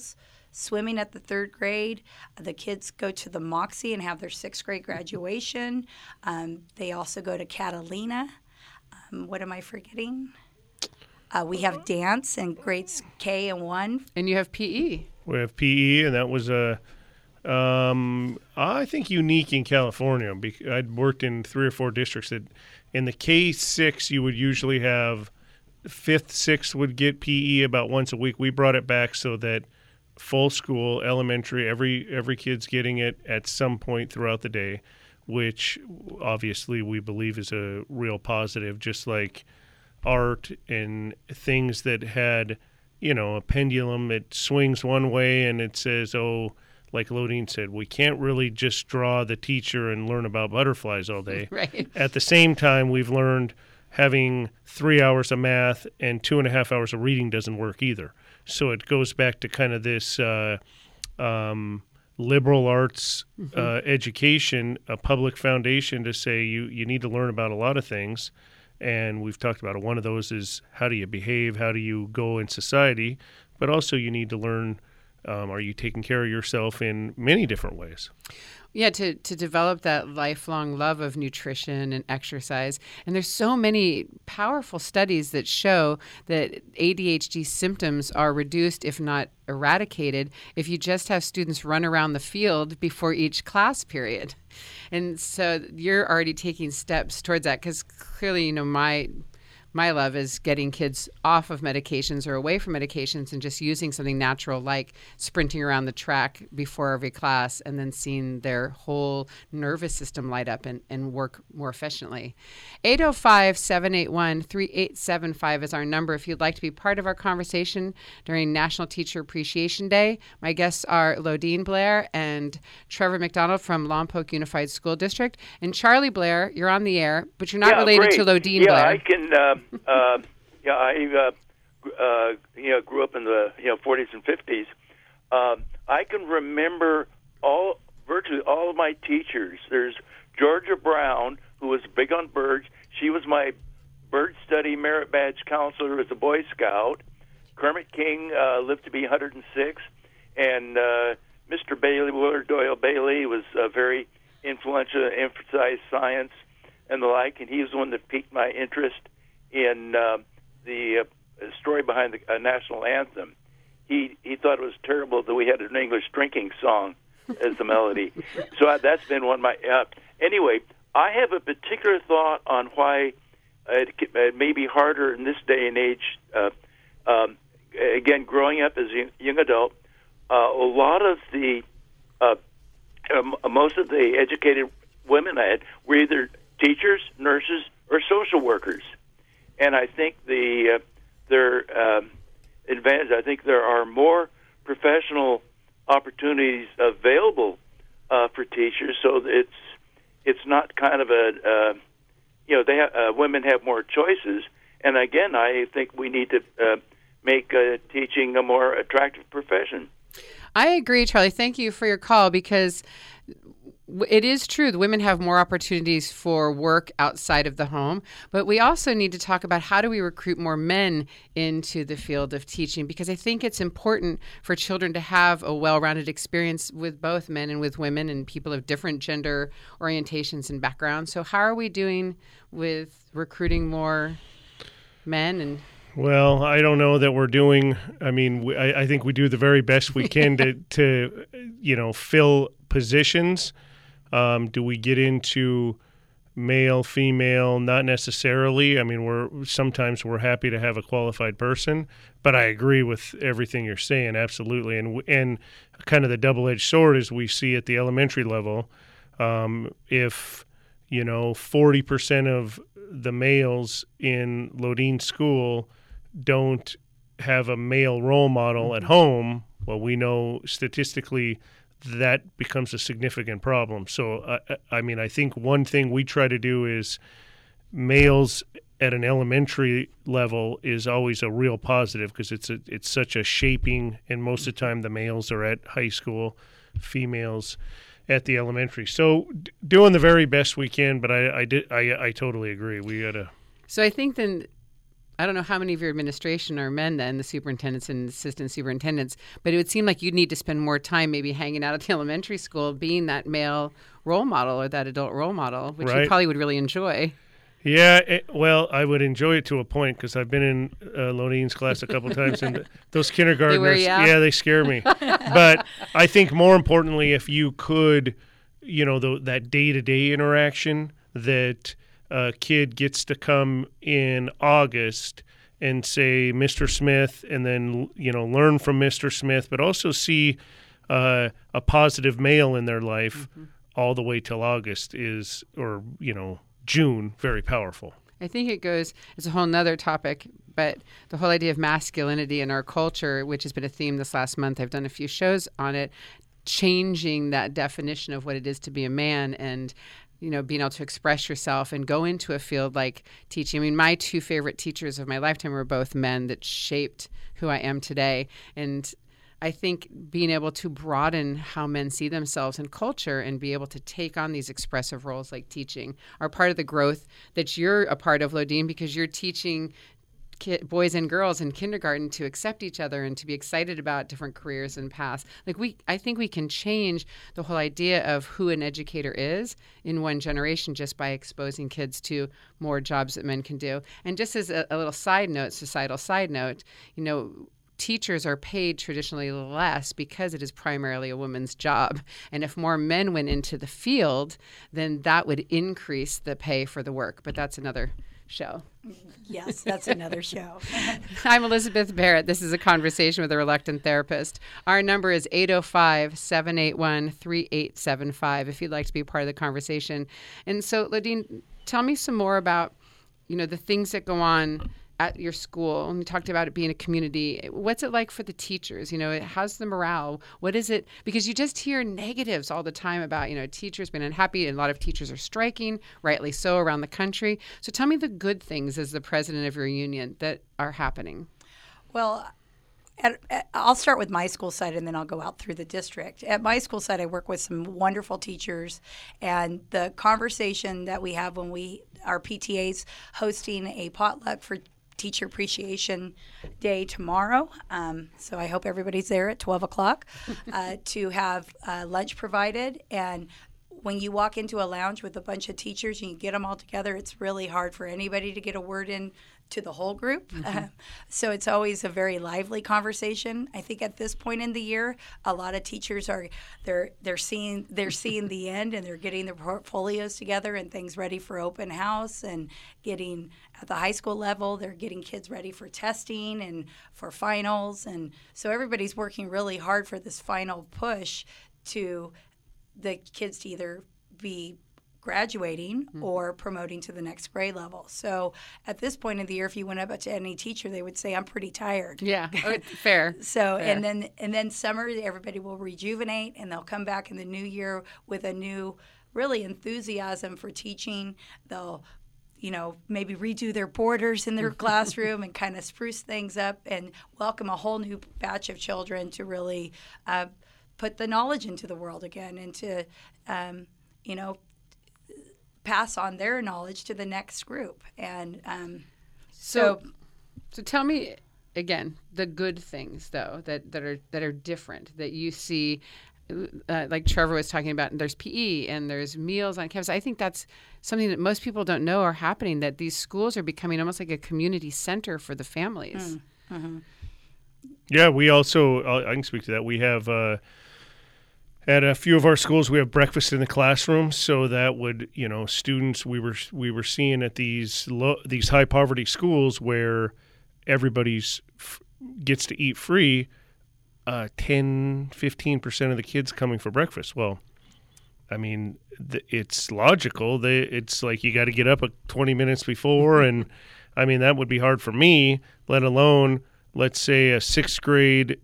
swimming at the third grade. The kids go to the Moxie and have their sixth grade graduation. Um, they also go to Catalina. Um, what am I forgetting? Uh, we have dance in grades K and one. And you have P E. We have P E, and that was a, um, I think, unique in California. Bec- I'd worked in three or four districts that in the K six you would usually have fifth, sixth would get P E about once a week. We brought it back so that full school, elementary, every every kid's getting it at some point throughout the day, which obviously we believe is a real positive, just like art and things that had, you know, a pendulum. It swings one way and it says, oh, like Lodeen said, we can't really just draw the teacher and learn about butterflies all day. Right. At the same time, we've learned having three hours of math and two and a half hours of reading doesn't work either. So it goes back to kind of this uh, um, liberal arts mm-hmm. uh, education, a public foundation to say you, you need to learn about a lot of things. And we've talked about it. One of those is how do you behave? How do you go in society? But also you need to learn, um, are you taking care of yourself in many different ways? Yeah, to, to develop that lifelong love of nutrition and exercise. And there's so many powerful studies that show that A D H D symptoms are reduced, if not eradicated, if you just have students run around the field before each class period. And so you're already taking steps towards that because clearly, you know, my my love is getting kids off of medications or away from medications and just using something natural like sprinting around the track before every class and then seeing their whole nervous system light up and, and work more efficiently. eight oh five, seven eight one, three eight seven five is our number if you'd like to be part of our conversation during National Teacher Appreciation Day. My guests are Lodeen Blair and Trevor McDonald from Lompoc Unified School District. And Charlie Blair, you're on the air, but you're not yeah, related great. to Lodeen yeah, Blair. I can... Uh, uh, yeah, I uh, uh, you know grew up in the you know forties and fifties. Um, I can remember all virtually all of my teachers. There's Georgia Brown, who was big on birds. She was my bird study merit badge counselor as a Boy Scout. Kermit King uh, lived to be one hundred six, and uh, Mister Bailey, Willard Doyle Bailey, was uh, very influential, emphasized science and the like, and he was the one that piqued my interest in uh, the uh, story behind the uh, national anthem. He he thought it was terrible that we had an English drinking song as the melody. So uh, that's been one of my... Uh, anyway, I have a particular thought on why it, it may be harder in this day and age. Uh, um, again, growing up as a young, young adult, uh, a lot of the... Uh, um, most of the educated women I had were either teachers, nurses, or social workers. And I think the uh, their um, advantage. I think there are more professional opportunities available uh, for teachers, so it's it's not kind of a uh, you know they ha- uh, women have more choices. And again, I think we need to uh, make uh, teaching a more attractive profession. I agree, Charlie. Thank you for your call because it is true that women have more opportunities for work outside of the home, but we also need to talk about how do we recruit more men into the field of teaching, because I think it's important for children to have a well-rounded experience with both men and with women and people of different gender orientations and backgrounds. So how are we doing with recruiting more men? And Well, I don't know that we're doing, I mean, we, I, I think we do the very best we can to, to, you know, fill positions. Um, do we get into male, female? Not necessarily. I mean, we're sometimes we're happy to have a qualified person, but I agree with everything you're saying, absolutely. And and kind of the double-edged sword is we see at the elementary level, um, if, you know, forty percent of the males in Lodeen School don't have a male role model at home, well, we know statistically that becomes a significant problem. So, uh, I mean, I think one thing we try to do is males at an elementary level is always a real positive because it's a, it's such a shaping, and most of the time the males are at high school, females at the elementary. So d- doing the very best we can, but I I, did, I, I totally agree. We got to... So I think then I don't know how many of your administration are men then, the superintendents and assistant superintendents, but it would seem like you'd need to spend more time maybe hanging out at the elementary school, being that male role model or that adult role model, which Right. you probably would really enjoy. Yeah, it, well, I would enjoy it to a point because I've been in uh, Lodine's class a couple times, and those kindergartners, you out? yeah, they scare me. But I think more importantly, if you could, you know, the, that day-to-day interaction that a kid gets to come in August and say Mister Smith, and then, you know, learn from Mister Smith, but also see uh, a positive male in their life mm-hmm. all the way till August is, or, you know, June, very powerful. I think it goes, it's a whole nother topic, but the whole idea of masculinity in our culture, which has been a theme this last month, I've done a few shows on it, changing that definition of what it is to be a man and, you know, being able to express yourself and go into a field like teaching. I mean, my two favorite teachers of my lifetime were both men that shaped who I am today. And I think being able to broaden how men see themselves in culture and be able to take on these expressive roles like teaching are part of the growth that you're a part of, Lodine, because you're teaching ki- boys and girls in kindergarten to accept each other and to be excited about different careers and paths. Like we, I think we can change the whole idea of who an educator is in one generation just by exposing kids to more jobs that men can do. And just as a, a little side note, societal side note, you know, teachers are paid traditionally less because it is primarily a woman's job. And if more men went into the field, then that would increase the pay for the work. But that's another show. Yes, that's another show. I'm Elizabeth Barrett. This is A Conversation with a Reluctant Therapist. Our number is eight oh five, seven eight one, three eight seven five if you'd like to be part of the conversation. And so, Lodine, tell me some more about, you know, the things that go on at your school. And we talked about it being a community. What's it like for the teachers? You know, how's the morale? What is it? Because you just hear negatives all the time about, you know, teachers being unhappy, and a lot of teachers are striking, rightly so, around the country. So tell me the good things as the president of your union that are happening. Well, At, at, I'll start with my school side, and then I'll go out through the district. At my school side, I work with some wonderful teachers, and the conversation that we have when we, our P T A's hosting a potluck for Teacher Appreciation Day tomorrow. Um, so I hope everybody's there at twelve o'clock uh, to have uh, lunch provided. And when you walk into a lounge with a bunch of teachers and you get them all together, it's really hard for anybody to get a word in to the whole group. Mm-hmm. Uh, so it's always a very lively conversation. I think at this point in the year, a lot of teachers are they're they're seeing they're seeing the end, and they're getting their portfolios together and things ready for open house, and getting at the high school level, they're getting kids ready for testing and for finals. And so everybody's working really hard for this final push to the kids to either be graduating mm-hmm. or promoting to the next grade level. So at this point in the year, if you went up to any teacher, they would say, I'm pretty tired. Yeah, fair. so, fair. and then and then summer, everybody will rejuvenate, and they'll come back in the new year with a new, really enthusiasm for teaching. They'll, you know, maybe redo their borders in their classroom and kind of spruce things up and welcome a whole new batch of children to really uh, put the knowledge into the world again, and to, um, you know, pass on their knowledge to the next group. And um, so, so, so tell me again the good things though that, that are that are different that you see. Uh, like Trevor was talking about, there's P E and there's meals on campus. I think that's something that most people don't know are happening, that these schools are becoming almost like a community center for the families. Mm-hmm. Yeah, we also, I can speak to that. We have, uh, at a few of our schools, we have breakfast in the classroom, so that would, you know, students, we were we were seeing at these low, these high poverty schools where everybody's f- gets to eat free, uh, ten, fifteen percent of the kids coming for breakfast. Well, I mean, th- it's logical. They, it's like you got to get up a twenty minutes before, and I mean, that would be hard for me, let alone, let's say, a sixth grade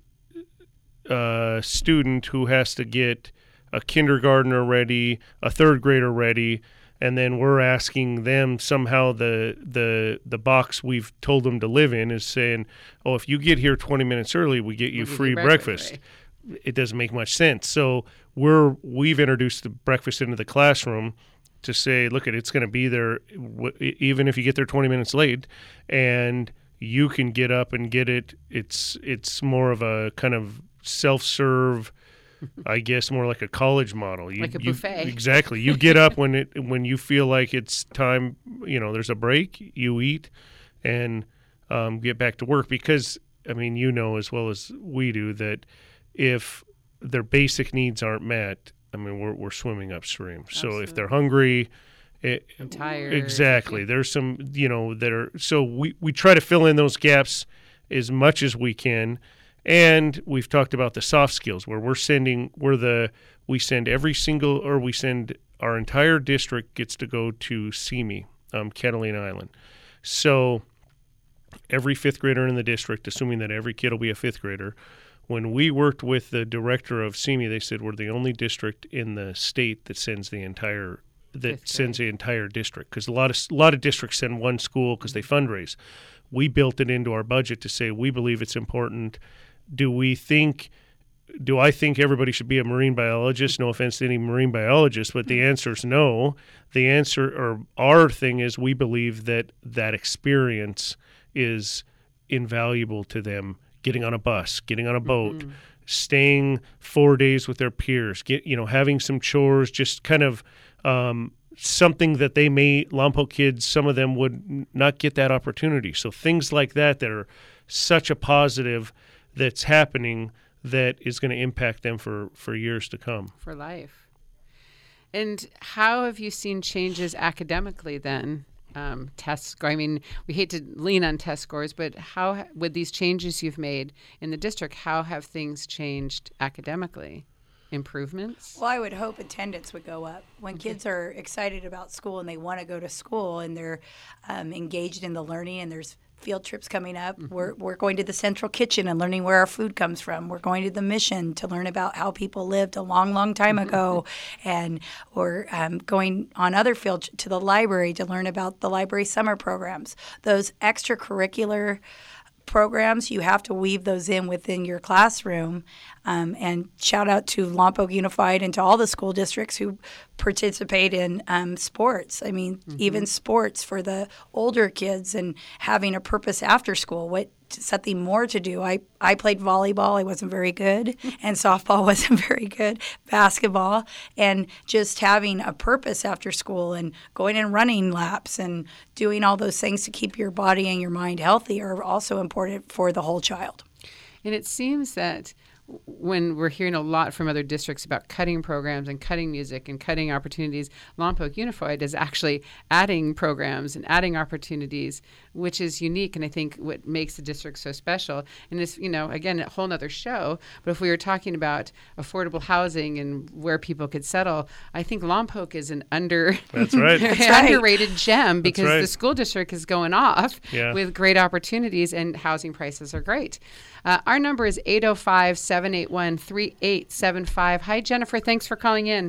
uh, student who has to get a kindergartner ready, a third grader ready, and then we're asking them somehow the the the box we've told them to live in is saying, oh, if you get here twenty minutes early, we get you We'll free give you breakfast, breakfast. Right? It doesn't make much sense. So we're we've introduced the breakfast into the classroom to say, look, it's going to be there w- even if you get there twenty minutes late, and you can get up and get it. It's it's more of a kind of self-serve, I guess, more like a college model. You, Like a you- buffet. exactly. You get up when it when you feel like it's time. You know, there's a break. You eat, and um, get back to work. Because I mean, you know as well as we do that if their basic needs aren't met, I mean, we're we're swimming upstream. So if they're hungry. It, I'm tired. Exactly. There's some, you know, that are so we, we try to fill in those gaps as much as we can. And we've talked about the soft skills where we're sending, we're the, we send every single, or we send our entire district gets to go to C M E, um, Catalina Island. So every fifth grader in the district, assuming that every kid will be a fifth grader, when we worked with the director of C M E, they said we're the only district in the state that sends the entire that Fifth sends grade. the entire district, because a lot of a lot of districts send one school because they fundraise. We built it into our budget to say we believe it's important. Do we think? Do I think everybody should be a marine biologist? No offense to any marine biologists, but the answer is no. The answer, or our thing is, we believe that that experience is invaluable to them. Getting on a bus, getting on a boat, Mm-hmm. staying four days with their peers, get you know having some chores, just kind of. Um, something that they may, Lompoc kids, some of them would n- not get that opportunity. So things like that that are such a positive that's happening that is going to impact them for, for years to come. For life. And how have you seen changes academically then? Um, test score. I mean, we hate to lean on test scores, but how, ha- with these changes you've made in the district, how have things changed academically? Improvements? Well, I would hope attendance would go up. When kids are excited about school and they want to go to school and they're um, engaged in the learning and there's field trips coming up, Mm-hmm. we're, we're going to the central kitchen and learning where our food comes from. We're going to the mission to learn about how people lived a long, long time ago. And we're um, going on other field tr- to the library to learn about the library summer programs. Those extracurricular programs, you have to weave those in within your classroom. Um, and shout out to Lompoc Unified and to all the school districts who participate in um, sports. I mean, even sports for the older kids and having a purpose after school. What something more to do. I, I played volleyball. I wasn't very good. And softball wasn't very good. Basketball. And just having a purpose after school and going and running laps and doing all those things to keep your body and your mind healthy are also important for the whole child. And it seems that when we're hearing a lot from other districts about cutting programs and cutting music and cutting opportunities, Lompoc Unified is actually adding programs and adding opportunities, which is unique and I think what makes the district so special. And this, you know, again, a whole nother show, but if we were talking about affordable housing and where people could settle, I think Lompoc is an under That's right. That's right. underrated gem because right. the school district is going off Yeah. with great opportunities and housing prices are great. Uh, our number is eight oh five, seven eight one, three eight seven five. Hi, Jennifer. Thanks for calling in.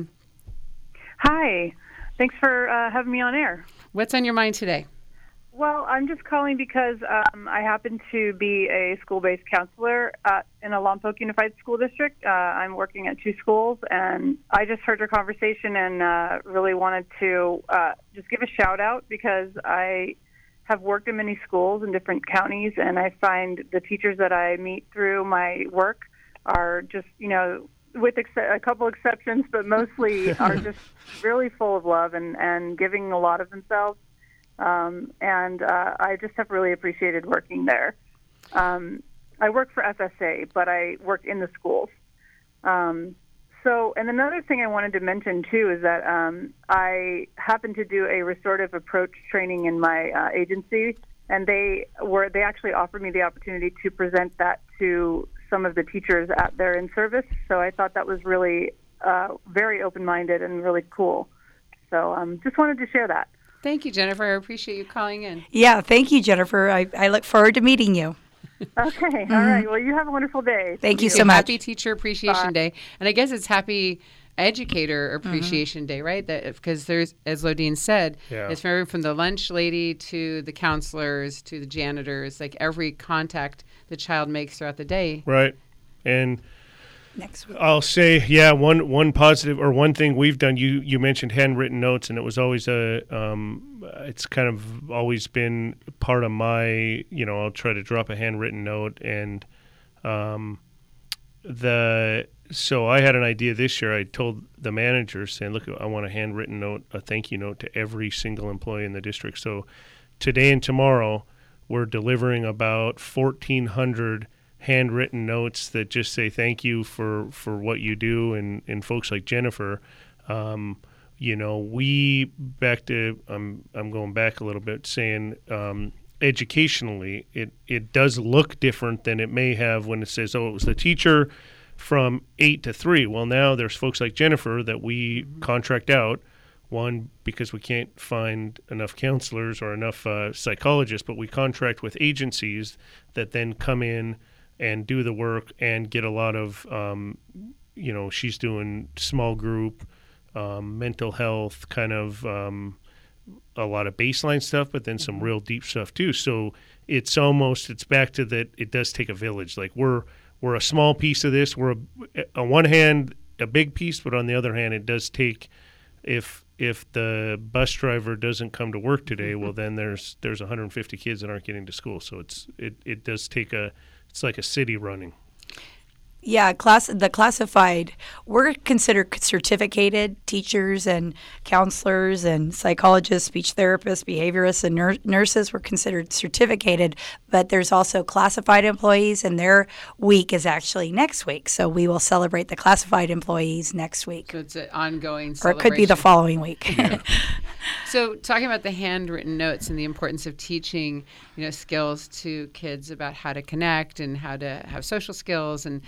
Hi. Thanks for uh, having me on air. What's on your mind today? Well, I'm just calling because um, I happen to be a school-based counselor at, in a Lompoc Unified School District. Uh, I'm working at two schools, and I just heard your conversation and uh, really wanted to uh, just give a shout-out because I have worked in many schools in different counties, and I find the teachers that I meet through my work are just, you know, with ex- a couple exceptions, but mostly are just really full of love and, and giving a lot of themselves. Um, and uh, I just have really appreciated working there. Um, I work for F S A, but I work in the schools. Um, so, and another thing I wanted to mention too is that um, I happen to do a restorative approach training in my uh, agency, and they were they actually offered me the opportunity to present that to some of the teachers at their in-service. So I thought that was really uh, very open-minded and really cool. So um, just wanted to share that. Thank you, Jennifer. I appreciate you calling in. Yeah, thank you, Jennifer. I, I look forward to meeting you. Okay. All right. Well, you have a wonderful day. Thank you so much. Happy Teacher Appreciation Day. And I guess it's Happy Educator Mm-hmm. Appreciation Day, right? That because there's, as Lodine said, Yeah. it's from, from the lunch lady to the counselors to the janitors, like every contact the child makes throughout the day. Right. And next week? I'll say, yeah, one one positive or one thing we've done. You you mentioned handwritten notes, and it was always a. Um, it's kind of always been part of my. You know, I'll try to drop a handwritten note, and um, the so I had an idea this year. I told the manager saying, "Look, I want a handwritten note, a thank you note to every single employee in the district." So today and tomorrow, we're delivering about fourteen hundred handwritten notes that just say thank you for, for what you do, and, and folks like Jennifer, um, you know, we back to I'm I'm going back a little bit, saying um, educationally, it it does look different than it may have when it says, oh, it was the teacher from eight to three. Well, now there's folks like Jennifer that we mm-hmm. contract out. One, because we can't find enough counselors or enough uh, psychologists, but we contract with agencies that then come in and do the work and get a lot of, um, you know, she's doing small group, um, mental health, kind of um, a lot of baseline stuff, but then some real deep stuff too. So it's almost, it's back to that it does take a village. Like we're we're a small piece of this. We're, a, on one hand, a big piece, but on the other hand, it does take, if if the bus driver doesn't come to work today, well, then there's there's one hundred fifty kids that aren't getting to school. So it's it, it does take a, it's like a city running. Yeah, class the classified, we're considered certificated teachers and counselors and psychologists, speech therapists, behaviorists, and nur- nurses. We're considered certificated, but there's also classified employees, and their week is actually next week. So we will celebrate the classified employees next week. So it's an ongoing Or it celebration. could be the following week. Yeah. So talking about the handwritten notes and the importance of teaching, you know, skills to kids about how to connect and how to have social skills, and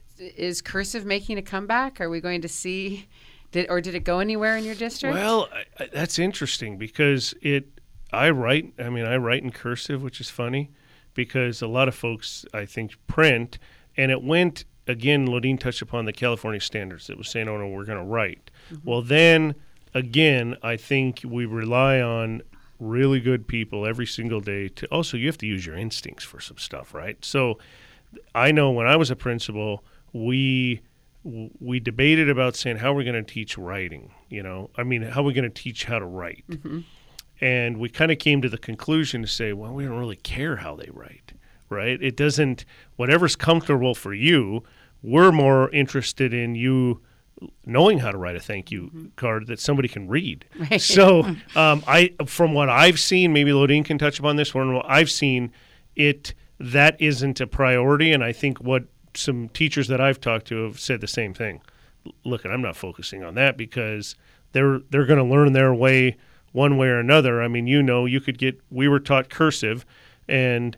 is cursive making a comeback? Are we going to see, did or did it go anywhere in your district? Well, I, I, that's interesting because it. I write. I mean, I write in cursive, which is funny because a lot of folks, I think, print, and it went again. Lodine touched upon the California standards that was saying, "Oh no, we're going to write." Mm-hmm. Well, then. Again, I think we rely on really good people every single day to also, you have to use your instincts for some stuff, right? So I know when I was a principal, we we debated about saying how we're going to teach writing, you know, I mean, how we're going to teach how to write. Mm-hmm. And we kind of came to the conclusion to say, well, we don't really care how they write, right? It doesn't, whatever's comfortable for you, we're more interested in you knowing how to write a thank you mm-hmm. card that somebody can read. Right. So um, I, from what I've seen, maybe Lodine can touch upon this one, what I've seen, it that isn't a priority, and I think what some teachers that I've talked to have said the same thing. Look, I'm not focusing on that because they're they're going to learn their way one way or another. I mean, you know, you could get, we were taught cursive, and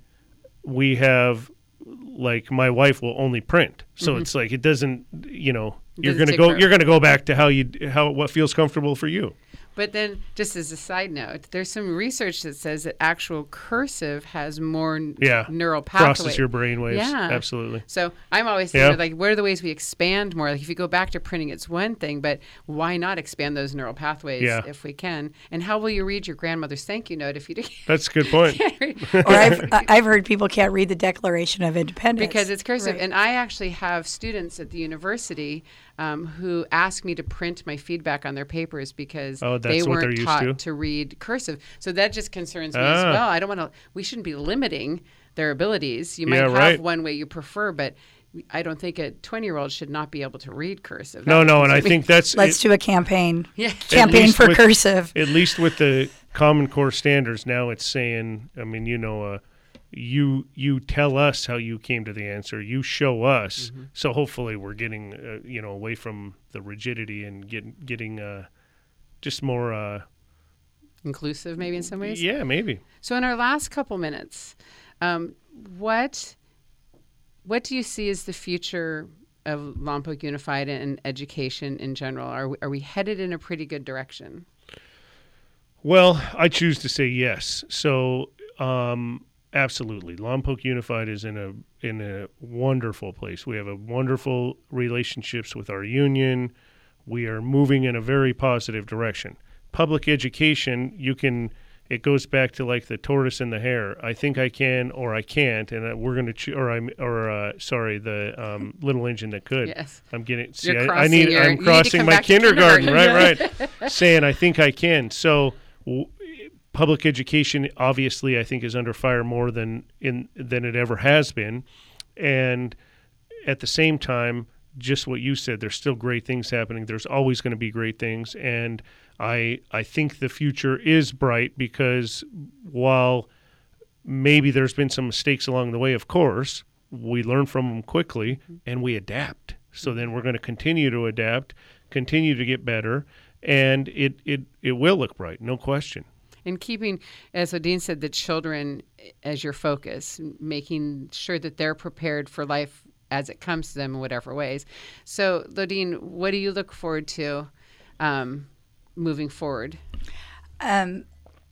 we have, like, my wife will only print. So mm-hmm. it's like, it doesn't, you know, you're going to go, you're going to go back to how you, how, what feels comfortable for you. But then, just as a side note, there's some research that says that actual cursive has more yeah. neural pathways. Crosses your brain waves. Yeah. Absolutely. So I'm always thinking, yeah. like, what are the ways we expand more? Like, if you go back to printing, it's one thing, but why not expand those neural pathways yeah. if we can? And how will you read your grandmother's thank you note if you do? That's a good point. Or I've, I've heard people can't read the Declaration of Independence. Because it's cursive. Right. And I actually have students at the university um, who ask me to print my feedback on their papers because oh, they weren't taught to. to read cursive. So that just concerns me ah. as well. I don't want to, we shouldn't be limiting their abilities. You might yeah, have right. one way you prefer, but I don't think a twenty-year-old should not be able to read cursive. That no, no, and I me. think that's... Let's it, do a campaign. Yeah. Campaign for with, cursive. At least with the Common Core standards, now it's saying, I mean, you know, uh, you you tell us how you came to the answer. You show us. Mm-hmm. So hopefully we're getting, uh, you know, away from the rigidity and get, getting uh, just more... Uh, inclusive, maybe in some ways? Yeah, maybe. So in our last couple minutes, um, what what do you see as the future of Lompoc Unified and education in general? Are we, are we headed in a pretty good direction? Well, I choose to say yes. So um, absolutely. Lompoc Unified is in a in a wonderful place. We have a wonderful relationships with our union. We are moving in a very positive direction. Public education, you can it goes back to like the tortoise and the hare. I think I can, or I can't, and uh, we're going to, cho- or I'm, or uh, sorry, the um, little engine that could. Yes. I'm getting. See, You're I, I need. your- I'm you need to crossing come my back to kindergarten. Right, kindergarten. right. Saying I think I can. So. W- Public education, obviously, I think is under fire more than in than it ever has been, and at the same time, just what you said, there's still great things happening. There's always going to be great things, and I I think the future is bright because while maybe there's been some mistakes along the way, of course, we learn from them quickly and we adapt. So then we're going to continue to adapt, continue to get better, and it it it will look bright, no question. And keeping, as Odine said, the children as your focus, making sure that they're prepared for life as it comes to them in whatever ways. So, Odine, what do you look forward to um, moving forward? Um,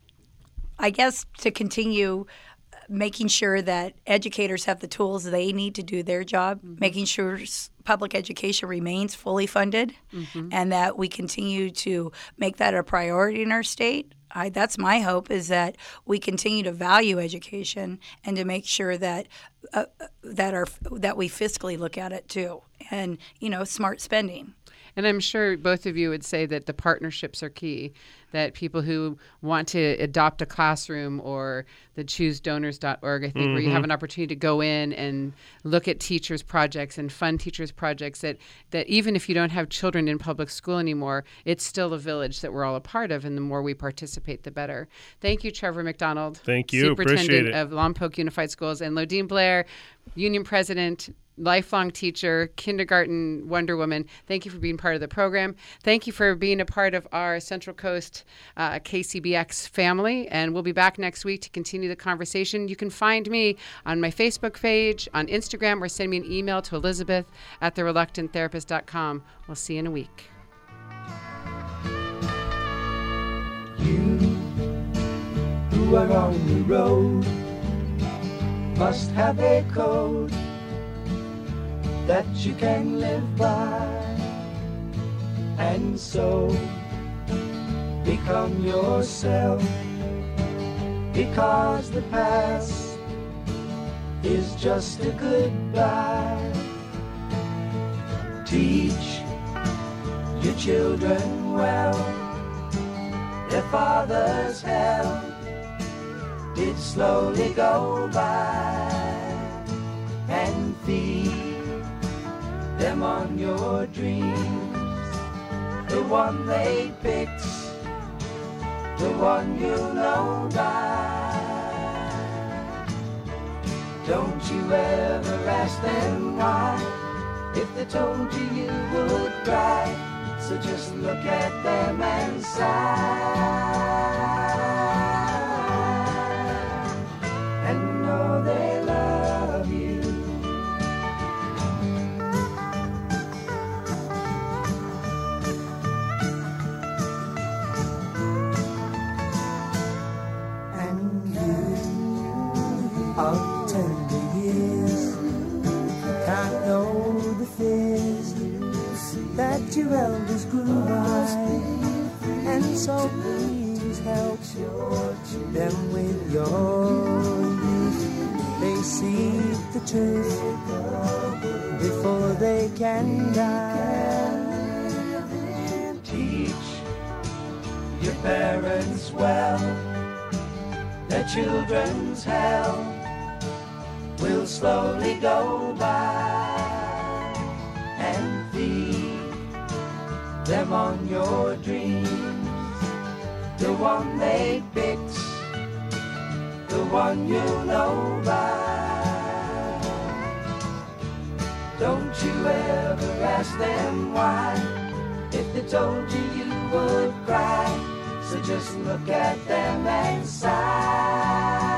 I guess to continue making sure that educators have the tools they need to do their job, mm-hmm. making sure s- public education remains fully funded, mm-hmm. and that we continue to make that a priority in our state. I, that's my hope, is that we continue to value education and to make sure that uh, that our that we fiscally look at it too, and you know, smart spending. And I'm sure both of you would say that the partnerships are key, that people who want to adopt a classroom or the choose donors dot org, I think, mm-hmm. where you have an opportunity to go in and look at teachers' projects and fund teachers' projects, that, that even if you don't have children in public school anymore, it's still a village that we're all a part of, and the more we participate, the better. Thank you, Trevor McDonald. Thank you. Superintendent Appreciate it. of Lompoc Unified Schools, and Lodine Blair, Union President, lifelong teacher, kindergarten Wonder Woman. Thank you for being part of the program. Thank you for being a part of our Central Coast uh, K C B X family. And we'll be back next week to continue the conversation. You can find me on my Facebook page, on Instagram, or send me an email to Elizabeth at the reluctant therapist dot com. We'll see you in a week. You who are on the road must have a code that you can live by, and so become yourself, because the past is just a goodbye. Teach your children well, their father's help did slowly go by, and feed them on your dreams, the one they picked, the one you know by. Don't you ever ask them why, if they told you you would cry, so just look at them and sigh, and know they love you. Of tender years, can't know the fears that your elders grew by, and so please help them with your youth. They seek the truth before they can die. Teach your parents well, their children's hell will slowly go by, and feed them on your dreams, the one they picked, the one you know by. Don't you ever ask them why, if they told you you would cry, so just look at them and sigh.